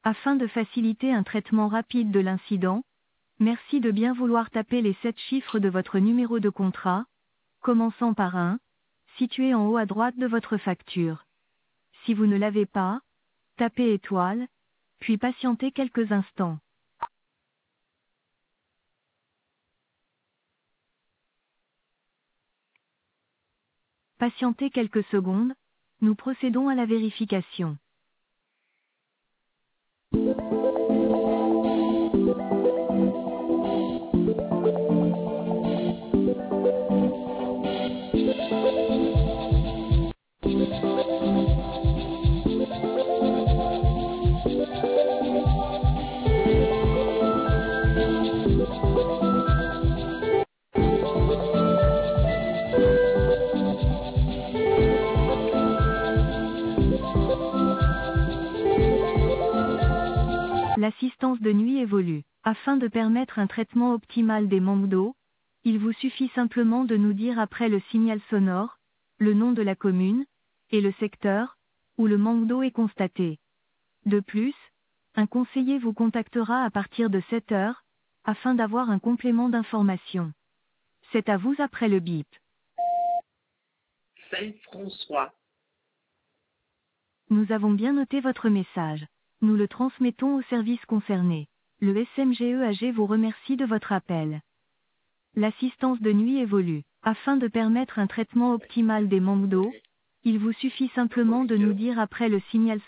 Afin de faciliter un traitement rapide de l'incident, merci de bien vouloir taper les 7 chiffres de votre numéro de contrat, commençant par 1, situé en haut à droite de votre facture. Si vous ne l'avez pas, tapez étoile, puis patientez quelques instants. Patientez quelques secondes, nous procédons à la vérification. L'assistance de nuit évolue. Afin de permettre un traitement optimal des manques d'eau, il vous suffit simplement de nous dire après le signal sonore, le nom de la commune, et le secteur, où le manque d'eau est constaté. De plus, un conseiller vous contactera à partir de 7 heures, afin d'avoir un complément d'information. C'est à vous après le bip. Saint-François. Nous avons bien noté votre message. Nous le transmettons au service concerné. Le SMGEAG vous remercie de votre appel. L'assistance de nuit évolue. Afin de permettre un traitement optimal des manques d'eau, il vous suffit simplement de nous dire après le signal